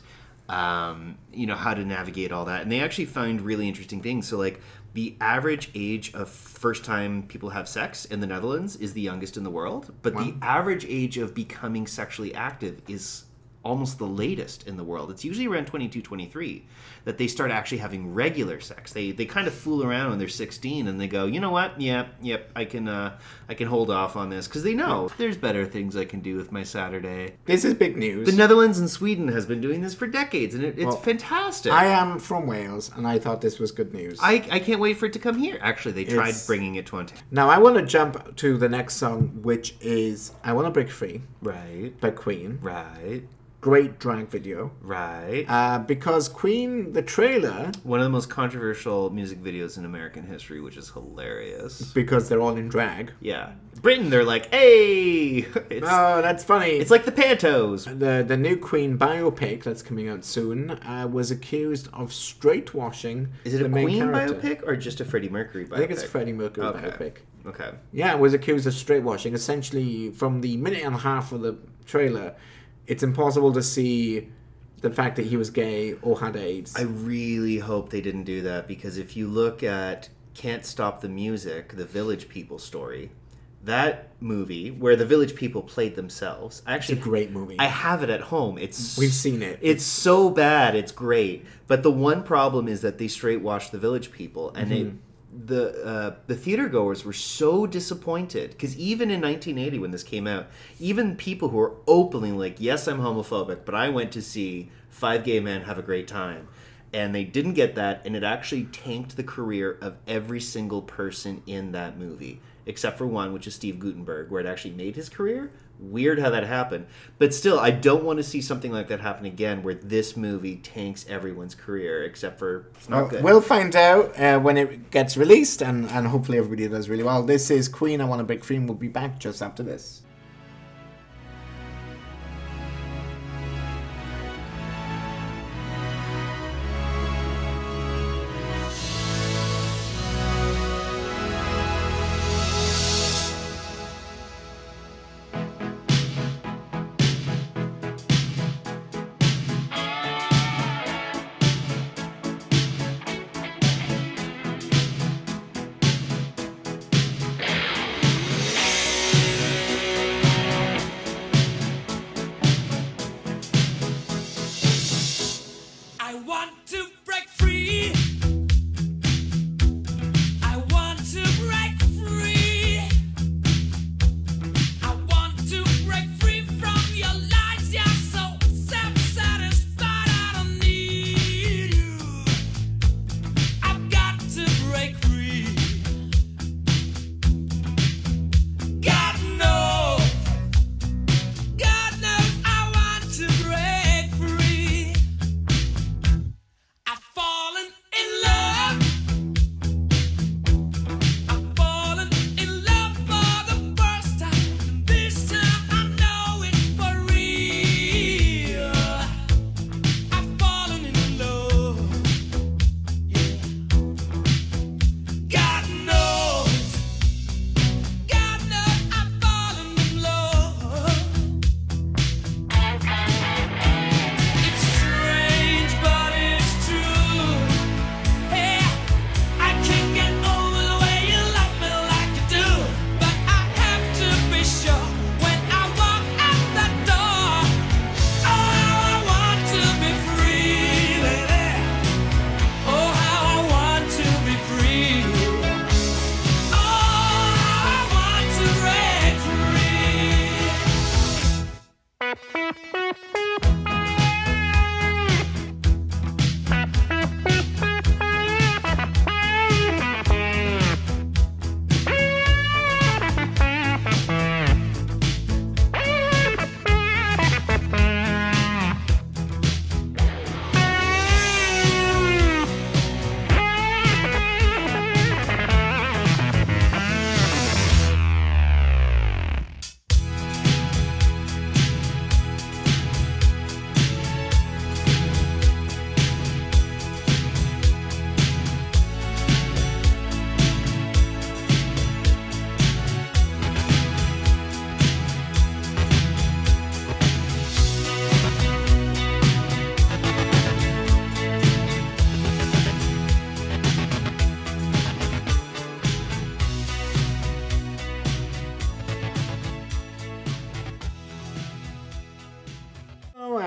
um, you know, how to navigate all that. And they actually found really interesting things. So like the average age of first time people have sex in the Netherlands is the youngest in the world, but the average age of becoming sexually active is almost the latest in the world. It's usually around twenty-two, twenty-three that they start actually having regular sex. They they kind of fool around when they're sixteen and they go, you know what? Yep, yep, I can uh, I can hold off on this because they know there's better things I can do with my Saturday. This is big news. The Netherlands and Sweden has been doing this for decades, and it, it's Well, fantastic. I am from Wales, and I thought this was good news. I, I can't wait for it to come here. Actually, they tried It's- bringing it to Ontario. Now I want to jump to the next song, which is "I Want to Break Free" Right, by Queen. right, Great drag video. right. Uh, because Queen, the trailer, One of the most controversial music videos in American history, which is hilarious. because they're all in drag. Yeah. Britain, they're like, hey! It's, Oh, that's funny. it's like the Pantos. the the new Queen biopic that's coming out soon uh, was accused of straight washing. Is it the a main Queen character. biopic or just a Freddie Mercury biopic? I think it's a Freddie Mercury Okay. biopic. Okay. Yeah, it was accused of straight washing. Essentially, from the minute and a half of the trailer, it's impossible to see the fact that he was gay or had AIDS. I really hope they didn't do that because if you look at Can't Stop the Music, the Village People story, that movie where the Village People played themselves, I It's actually a great movie. I have it at home. It's We've seen it. It's so bad. It's great. But the one problem is that they straight washed the Village People, and Mm-hmm. they, the uh, the theater goers were so disappointed because even in nineteen eighty when this came out, even people who were openly like, "Yes, I'm homophobic, but I went to see five gay men have a great time," and they didn't get that, and it actually tanked the career of every single person in that movie. Except for one, which is Steve Guttenberg, where it actually made his career. Weird how that happened. But still, I don't want to see something like that happen again, where this movie tanks everyone's career, except for it's not Well, good. we'll find out uh, when it gets released, and, and hopefully everybody does really well. This is Queen, I Want to Break Free, and we'll be back just after this.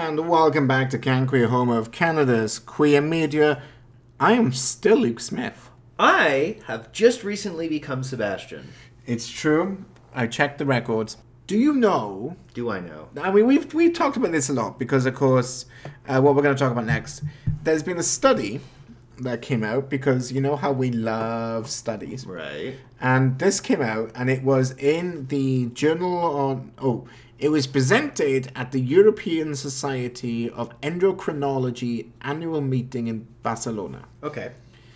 and welcome back to Can Queer, home of Canada's queer media. I am still Luke Smith. I have just recently become Sebastian. It's true. I checked the records. Do you know? Do I know? I mean, we've we've talked about this a lot because, of course, uh, what we're going to talk about next. There's been a study that came out because you know how we love studies, Right. and this came out, and it was in the Journal on. Oh. It was presented at the European Society of Endocrinology annual meeting in Barcelona. Okay.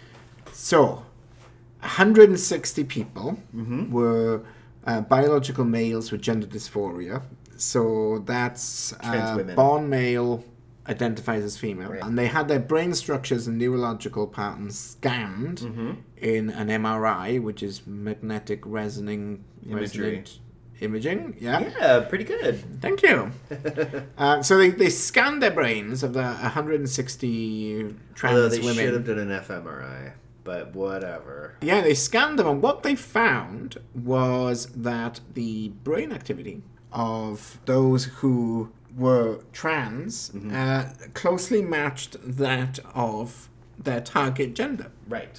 So, one hundred sixty people Mm-hmm. were uh, biological males with gender dysphoria. So that's Trans uh, women. born male, identifies as female. Right. And they had their brain structures and neurological patterns scanned Mm-hmm. in an M R I, which is magnetic resoning Imagery. resonant imaging. Yeah. Yeah, pretty good. Thank you. uh, so they, they scanned their brains of the one hundred sixty trans Although they women. should have done an f M R I, but whatever. Yeah, they scanned them, and what they found was that the brain activity of those who were trans Mm-hmm. uh, closely matched that of their target gender. Right.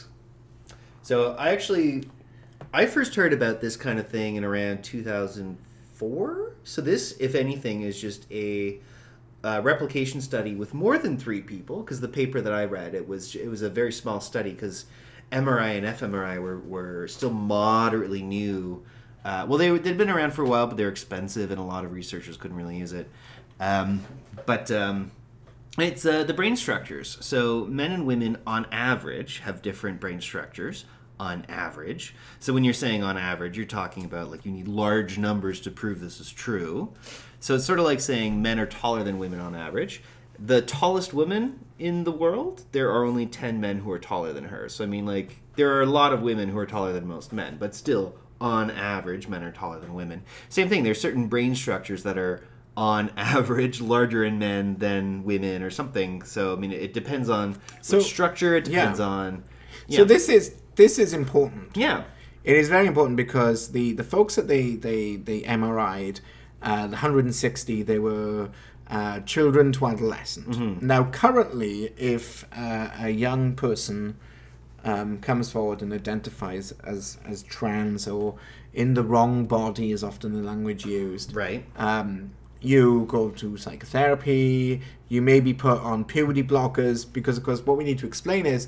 So I actually, I first heard about this kind of thing in around two thousand four. So this, if anything, is just a uh, replication study with more than three people. Because the paper that I read, it was it was a very small study because M R I and f M R I were, were still moderately new. Uh, well, they they'd been around for a while, but they're expensive, and a lot of researchers couldn't really use it. Um, but um, it's uh, the brain structures. So men and women, on average, have different brain structures. On average. So when you're saying on average, you're talking about like you need large numbers to prove this is true. So it's sort of like saying men are taller than women on average. The tallest woman in the world, there are only ten men who are taller than her. So I mean, like, there are a lot of women who are taller than most men, but still, on average, men are taller than women. Same thing, there's certain brain structures that are on average larger in men than women or something. So I mean, it depends on So, which structure, it depends yeah. on... So Yeah. this is this is important. Yeah. It is very important because the, the folks that they, they, they M R I'd, uh, the one hundred sixty, they were uh, children to adolescent. Mm-hmm. Now, currently, if uh, a young person um, comes forward and identifies as, as trans or in the wrong body is often the language used. Right. Um, you go to psychotherapy, you may be put on puberty blockers because, of course, what we need to explain is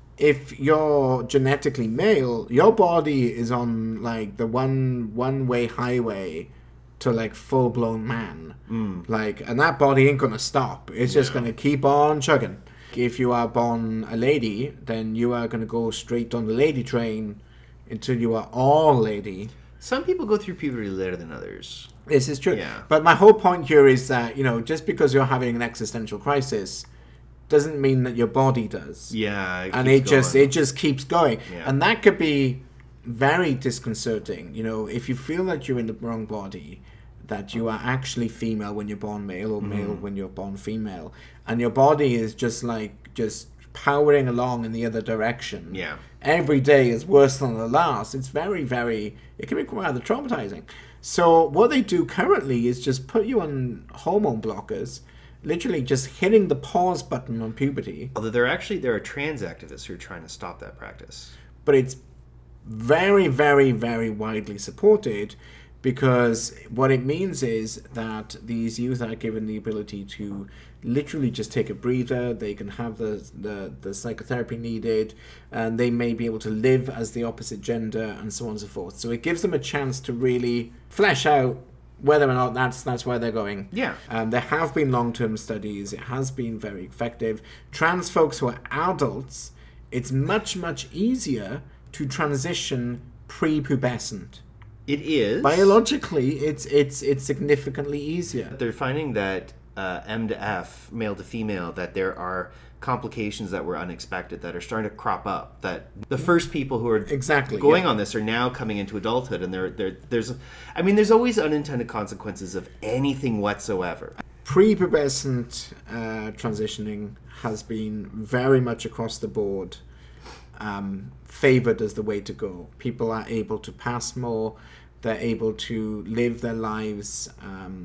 if you're genetically male, your body is on like the one one way highway to like full blown man. Mm. Like, and that body ain't gonna stop. It's just No. gonna keep on chugging. If you are born a lady, then you are gonna go straight on the lady train until you are all lady. Some people go through puberty later than others. This is true. Yeah. But my whole point here is that, you know, just because you're having an existential crisis doesn't mean that your body does. Yeah. And keeps it just going. it just keeps going. Yeah. And that could be very disconcerting. You know, if you feel that you're in the wrong body, that you are actually female when you're born male or male Mm-hmm. when you're born female, and your body is just like just powering along in the other direction. Yeah. Every day is worse than the last. It's very, very, it can be rather traumatizing. So what they do currently is just put you on hormone blockers, literally just hitting the pause button on puberty. Although there are actually there are trans activists who are trying to stop that practice. But it's very, very, very widely supported because what it means is that these youth are given the ability to literally just take a breather. They can have the, the, the psychotherapy needed, and they may be able to live as the opposite gender and so on and so forth. So it gives them a chance to really flesh out whether or not that's that's where they're going. Yeah. Um, there have been long-term studies. It has been very effective. Trans folks who are adults, it's much, much easier to transition prepubescent. It is. Biologically, it's it's it's significantly easier. They're finding that uh, M to F, male to female, that there are complications that were unexpected that are starting to crop up. That the first people who are Exactly, going yeah. on this are now coming into adulthood, and there there there's, I mean, there's always unintended consequences of anything whatsoever. Prepubescent uh, transitioning has been very much across the board um, favored as the way to go. People are able to pass more. They're able to live their lives um,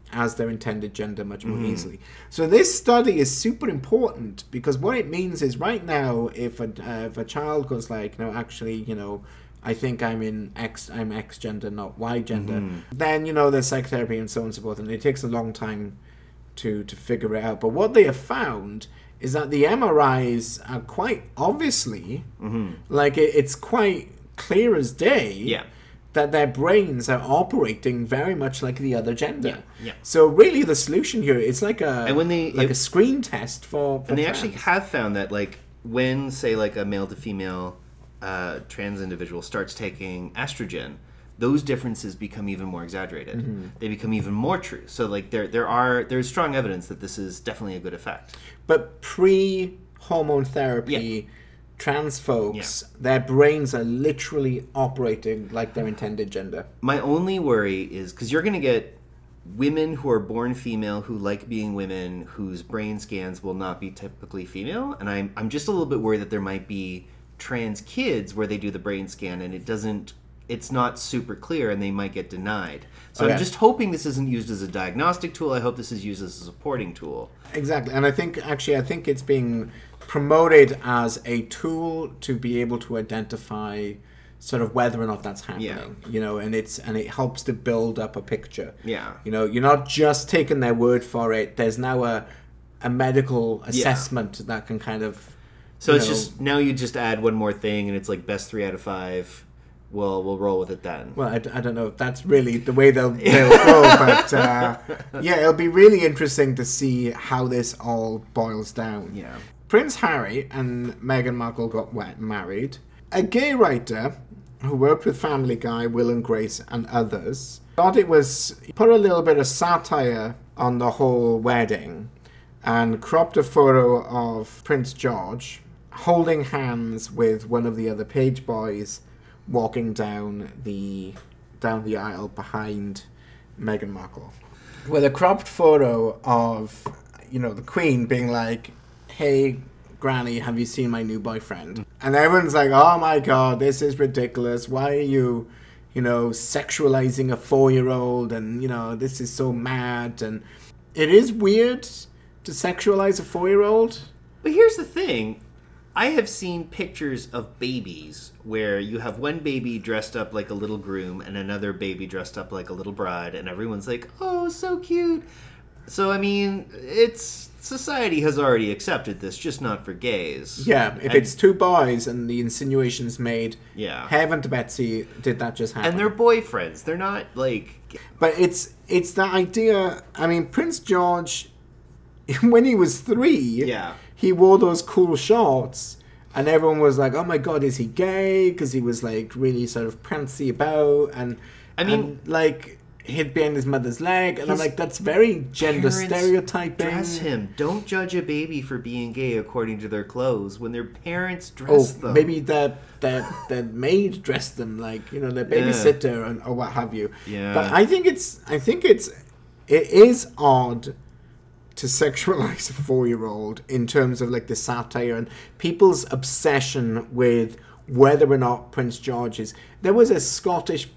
as their intended gender much more mm-hmm. easily. So this study is super important because what it means is right now, if a uh, if a child goes like, no, actually, you know, I think I'm in X, I'm X gender, not Y gender, mm-hmm. then, you know, there's psychotherapy and so on and so forth, and it takes a long time to to figure it out. But what they have found is that the M R Is are quite obviously, mm-hmm. like it, it's quite clear as day. Yeah. That their brains are operating very much like the other gender. Yeah, yeah. So really, the solution here is like a and when they, like it, a screen test for. for and they trans. actually have found that, like, when say like a male to female uh, trans individual starts taking estrogen, those differences become even more exaggerated. Mm-hmm. They become even more true. So like there there are there's strong evidence that this is definitely a good effect. But pre hormone therapy. Yeah. Trans folks, yeah. their brains are literally operating like their intended gender. My only worry is because you're going to get women who are born female who like being women whose brain scans will not be typically female, and I'm I'm just a little bit worried that there might be trans kids where they do the brain scan and it doesn't it's not super clear and they might get denied. So okay. I'm just hoping this isn't used as a diagnostic tool. I hope this is used as a supporting tool. Exactly, and I think actually I think it's being promoted as a tool to be able to identify sort of whether or not that's happening, yeah. you know, and it's and it helps to build up a picture. Yeah, you know, you're not just taking their word for it. There's now a a medical assessment yeah. that can kind of. So it's know, just now you just add one more thing, and it's like best three out of five. Well, we'll roll with it then. Well, I, I don't know if that's really the way they'll, they'll go, but uh, yeah, it'll be really interesting to see how this all boils down. Yeah. Prince Harry and Meghan Markle got wet, married. A gay writer who worked with Family Guy, Will and Grace, and others thought it was put a little bit of satire on the whole wedding and cropped a photo of Prince George holding hands with one of the other page boys walking down the down the aisle behind Meghan Markle, with a cropped photo of, you know, the Queen being like, "Hey, Granny, have you seen my new boyfriend?" And everyone's like, "Oh my God, this is ridiculous. Why are you, you know, sexualizing a four-year-old? And, you know, this is so mad." And it is weird to sexualize a four-year-old. But here's the thing. I have seen pictures of babies where you have one baby dressed up like a little groom and another baby dressed up like a little bride, and everyone's like, "Oh, so cute." So, I mean, it's society has already accepted this, just not for gays. Yeah, if and, it's two boys and the insinuation's made, yeah. heaven to Betsy, did that just happen? And they're boyfriends. They're not, like... But it's it's that idea... I mean, Prince George, when he was three... Yeah. He wore those cool shorts, and everyone was like, "Oh my God, is he gay?" Because he was like really sort of prancy about, and I mean, and, like he'd be on his mother's leg, and I'm like, that's very gender stereotyping. Dress him. Don't judge a baby for being gay according to their clothes when their parents dress oh, them. Maybe their their their maid dressed them, like, you know, their babysitter yeah. and or what have you. Yeah. But I think it's I think it's it is odd to sexualize a four-year-old in terms of like the satire and people's obsession with whether or not Prince George is... There was a Scottish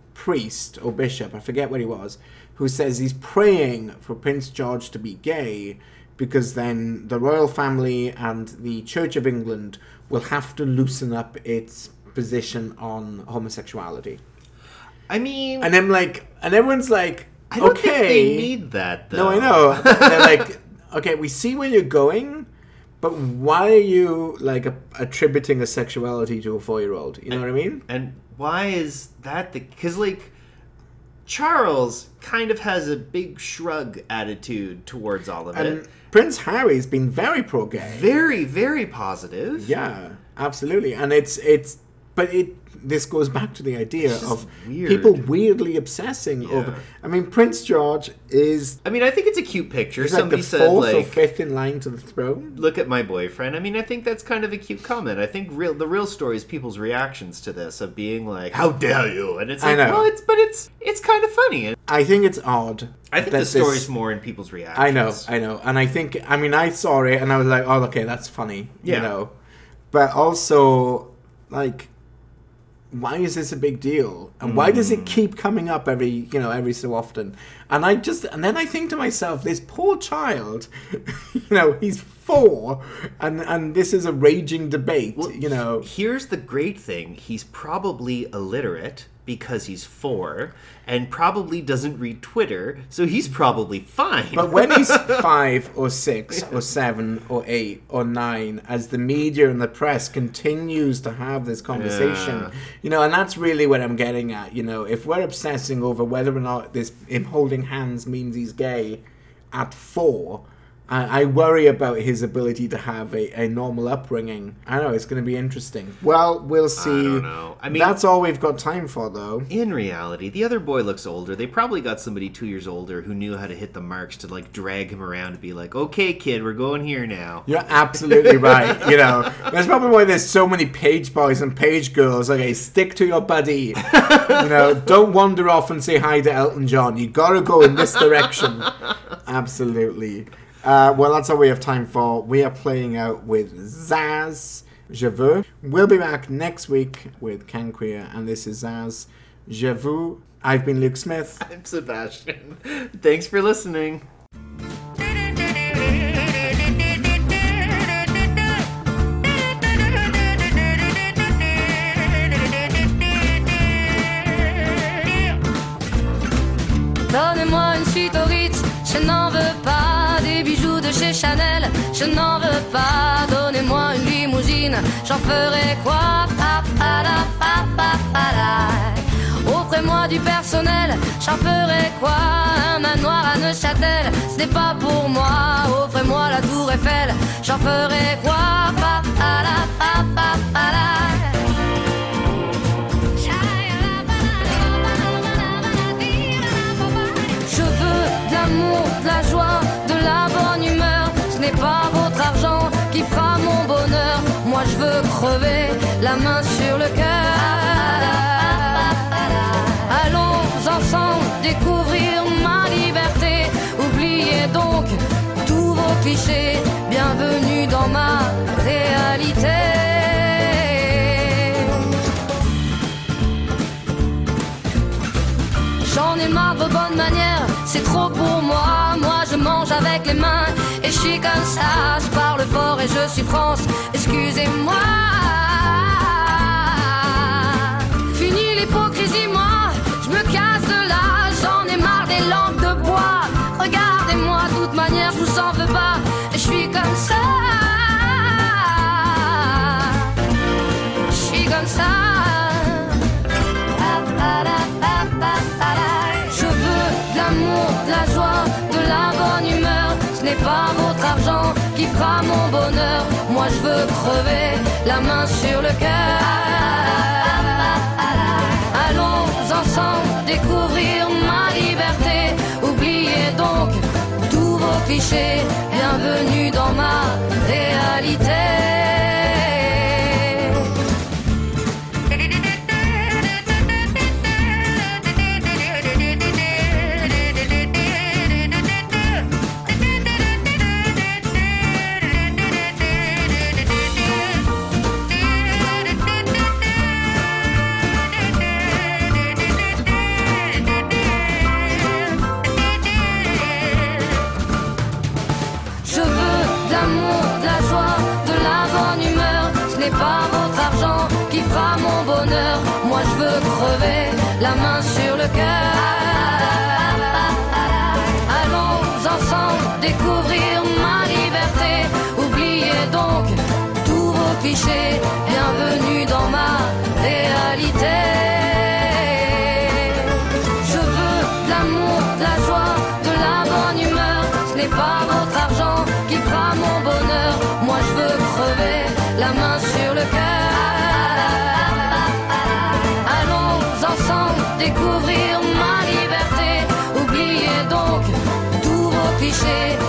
priest or bishop, I forget what he was, who says he's praying for Prince George to be gay because then the royal family and the Church of England will have to loosen up its position on homosexuality. I mean... And I'm like... And everyone's like... I don't okay. think they need that, though. No, I know. They're like, okay, we see where you're going, but why are you, like, a, attributing a sexuality to a four-year-old? You know and, what I mean? And why is that the... Because, like, Charles kind of has a big shrug attitude towards all of and it. Prince Harry's been very pro-gay. Very, very positive. Yeah, absolutely. And it's... it's but it... This goes back to the idea of weird. people weirdly obsessing yeah. over... I mean, Prince George is... I mean, I think it's a cute picture. He's Somebody like the said, fourth like... or fifth in line to the throne. Look at my boyfriend. I mean, I think that's kind of a cute comment. I think real the real story is people's reactions to this, of being like, "How dare you?" And it's like, I know. well, it's... But it's it's kind of funny. I think it's odd. I think the story's this... more in people's reactions. I know, I know. And I think... I mean, I saw it and I was like, oh, okay, that's funny. Yeah. You know? But also, like... why is this a big deal? And why does it keep coming up every, you know, every so often? And I just, and then I think to myself, this poor child, you know, he's four, and and this is a raging debate, Well, you know. Here's the great thing. He's probably illiterate because he's four and probably doesn't read Twitter, so he's probably fine. But when he's five or six or seven or eight or nine, as the media and the press continues to have this conversation, Yeah. you know, and that's really what I'm getting at, you know, if we're obsessing over whether or not this him holding hands means he's gay at four, I, I worry about his ability to have a, a normal upbringing. I know, it's going to be interesting. Well, we'll see. I don't know. I mean, that's all we've got time for, though. in reality, the other boy looks older. They probably got somebody two years older who knew how to hit the marks to like drag him around and be like, "Okay, kid, we're going here now." You're absolutely right. You know, that's probably why there's so many page boys and page girls. Okay, stick to your buddy. You know, don't wander off and say hi to Elton John. You gotta go in this direction. Absolutely. Uh, well, that's all we have time for. We are playing out with Zaz, Je veux. We'll be back next week with Can Queer, and this is Zaz, Je veux. I've been Luke Smith. I'm Sebastian. Thanks for listening. Donnez-moi une suite au Ritz, je n'en veux pas. Des bijoux de chez Chanel, je n'en veux pas. Donnez-moi une limousine, j'en ferai quoi? Pa, pa, la, pa, pa, pa, la. Offrez-moi du personnel, j'en ferai quoi? Un manoir à Neuchâtel, ce n'est pas pour moi. Offrez-moi la tour Eiffel, j'en ferai quoi? Pa, pa, la, pa, pa, pa, la. Je veux de l'amour, de la joie, de la bonne humeur. Ce n'est pas votre argent qui fera mon bonheur. Moi je veux crever la main sur le cœur. Allons ensemble découvrir ma liberté. Oubliez donc tous vos clichés. Bienvenue dans ma réalité. J'en ai marre de vos bonnes manières, c'est trop pour moi. Moi je mange avec les mains et je suis comme ça. Je parle fort et je suis France, excusez-moi. Fini l'hypocrisie, moi, je me casse de là. J'en ai marre des lampes de bois. Regardez-moi, de toute manière je vous en veux pas. Et je suis comme ça. Je suis comme ça. De la joie, de la bonne humeur. Ce n'est pas votre argent qui fera mon bonheur. Moi je veux crever la main sur le cœur. Allons ensemble découvrir ma liberté. Oubliez donc tous vos clichés. Bienvenue dans ma réalité. Pas votre argent qui fera mon bonheur. Moi je veux crever la main sur le cœur. Allons ensemble découvrir ma liberté. Oubliez donc tous vos clichés. Bienvenue dans ma réalité. Je veux de l'amour, de la joie, de la bonne humeur. Ce n'est pas votre argent qui fera mon bonheur. Moi je veux crever la main sur le cœur. Allons ensemble découvrir ma liberté. Oubliez donc tous vos clichés.